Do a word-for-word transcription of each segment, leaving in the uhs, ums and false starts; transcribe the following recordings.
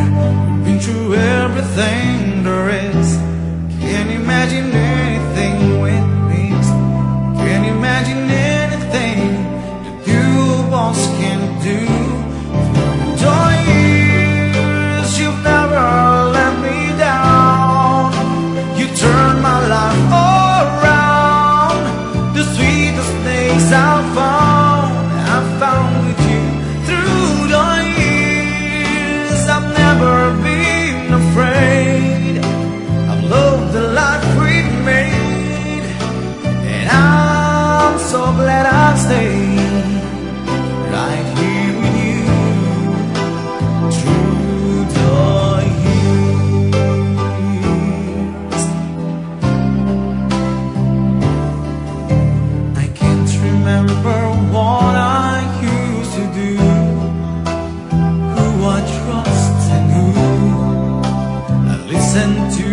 You've been through everything there is. Can't imagine anything with these. Can't imagine anything that you once can do. For years you've never let me down. You turned my life around. The sweetest days I found, I found with you. Through the years I've never been afraid. I've loved the life we've made, and I'm so glad I stayed right here with you through the years. I can't remember what I used to do, who I trust and who I listened to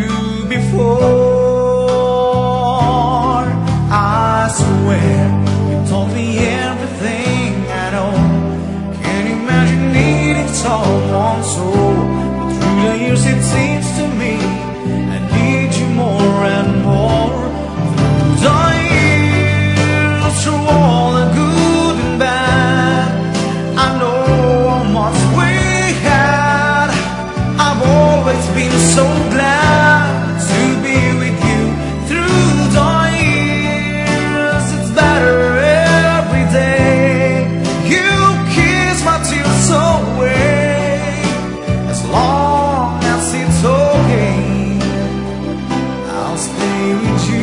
before. I swear you told me everything I know. Can't imagine needing someone so, but through the years it seems to me I need you more and more. Through the years, through all the good and bad, I know how much we had. I've always been so glad to be with you through the years. It's better every day. You kiss my tears away. As long as it's okay, I'll stay with you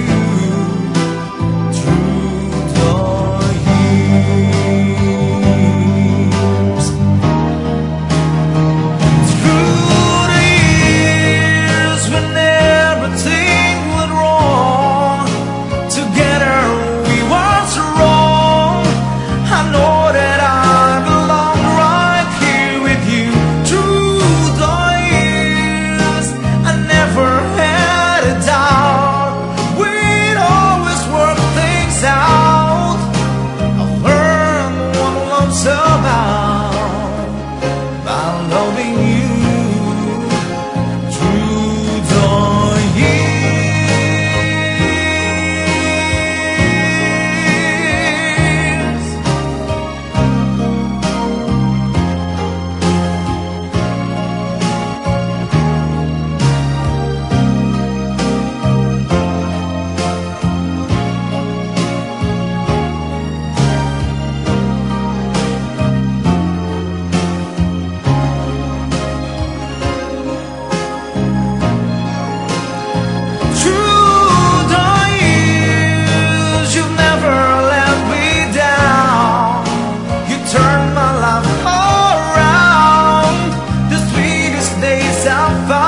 through the years. Through the years when everything went wrong, together we were strong. I know that I belong right here with you. Through the years I never had a doubt. We'd always work things out. I've learned what love's about by loving you through the years. Through the years, you've never let me down. You turned my life around. The sweetest days I found.